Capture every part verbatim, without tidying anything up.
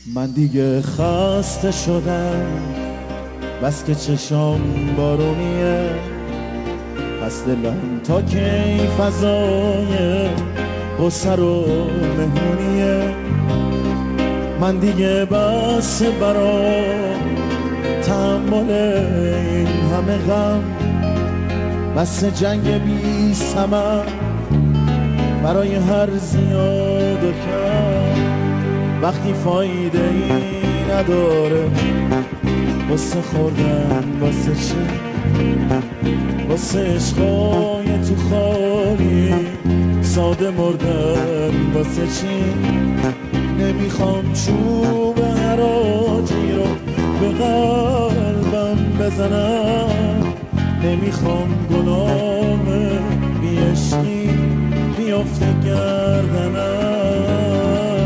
من دیگه خسته شدم، بس که چشام بارونیه، پس دلم تا کی فضای غصه رو مهمونیه. من دیگه بس برام تحمل این همه غم، بس جنگ بی ثمر برای هر زیاد و کم. وقتی فایده ای نداره واسه خوردن واسه چی، واسه عشقای تو خالی ساده مردن واسه چی. نمیخوام چوب حراجی رو به قلبم بزنم، نمیخوام گناه بی عشقی بیفته گردنم،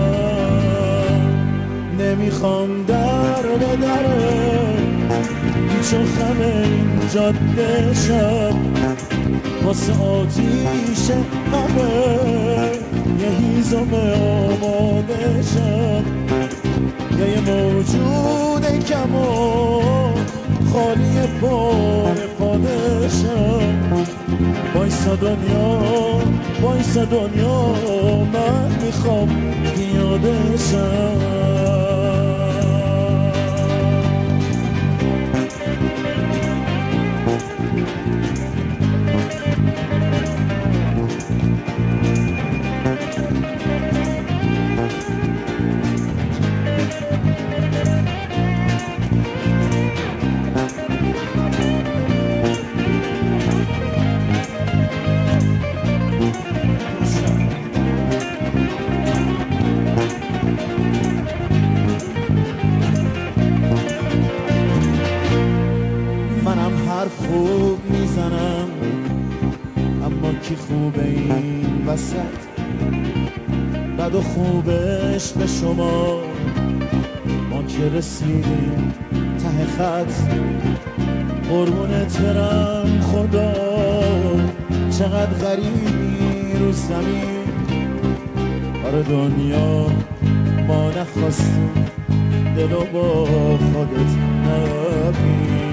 نمیخوام در به در پیچ و خم این جاده شب واسه آتیش همه یه هیزم آماده شب، یا یه موجود کم و خالی پر افاده شب. وایسا دنیا وایسا دنیا من میخوام پیاده شم. حرف خوب میزنم اما کی خوبه این وسط، بد و خوبش به شما ما که رسیدیم ته خط. قربونت برم خدا چقدر غریبی رو زمین، آره دنیا ما نخواستیم دلو با خودت نبین.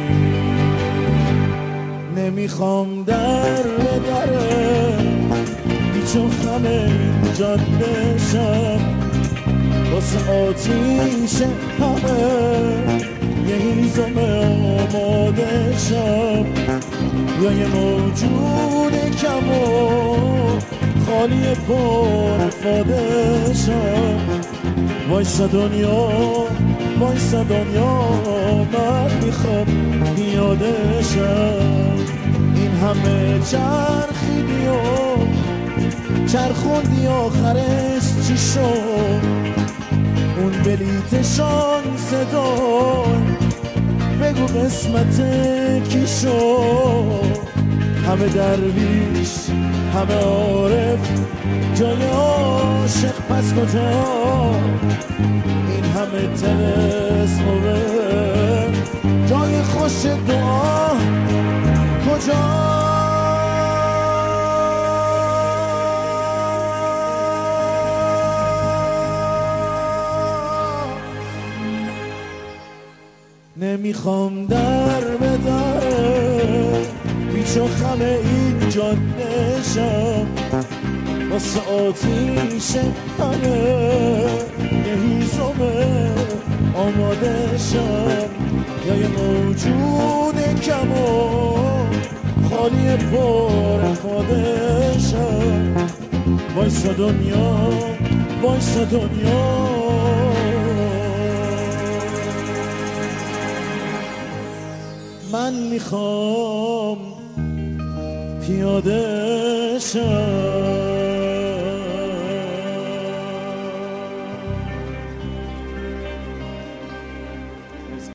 نمیخوام در به در پیچ و خم این جاده شم واسه آتیش همه یه هیزم آماده شم، یا یه موجود کم و خالی پر افاده شم. وایسا دنیا وایسا دنیا من میخوام پیاده شم. این همه چرخیدی و چرخوندی آخرش چی شد؟ اون بلیت شانس دار بگو قسمت کی شد؟ همه درویش همه عارف جای عاشق پس کجا؟ این همه طلسم و جای خوش دعا کجا؟ نمیخوام در به در پیچ و خم این جاده شم واسه آتیش همه یه هیزمه آماده شم، یا یه موجود کم و خالی پر افاده شم. وایسا دنیا وایسا دنیا من میخوام پیاده شم.